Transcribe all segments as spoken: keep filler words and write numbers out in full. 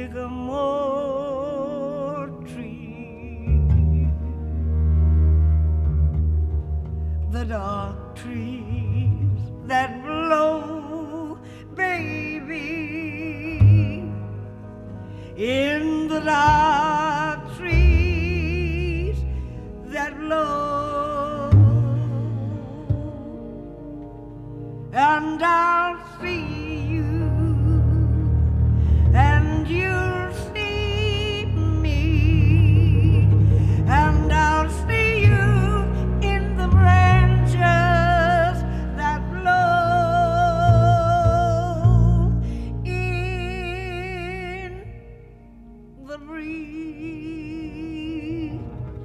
sycamore tree, the dark trees that blow, baby, in the dark trees that blow, and I'll see you, and you'll see me, and I'll see you in the branches that blow in the breeze.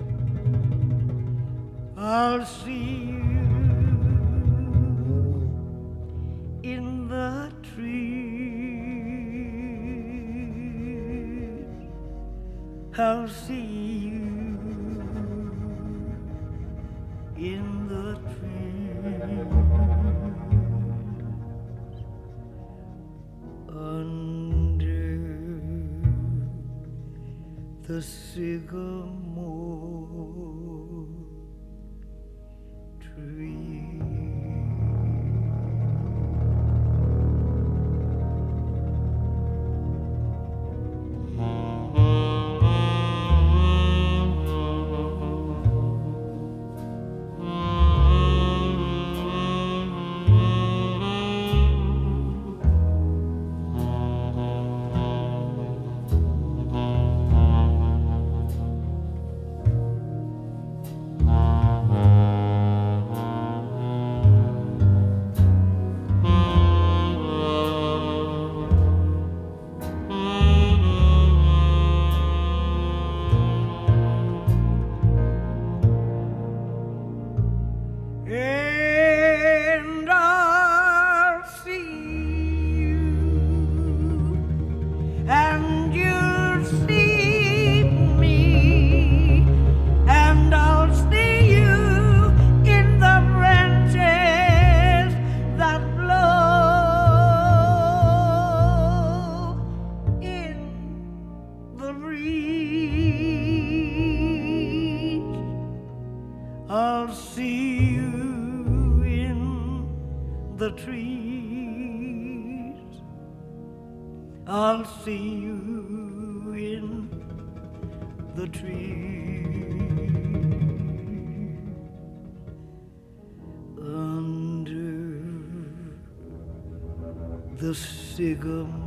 I'll see you in the trees. I'll see you in the trees under the sycamore tree. And I'll see you, and you'll see me, and I'll see you in the branches that blow in the breeze. I'll see you in the trees. I'll see you in the trees under the sycamore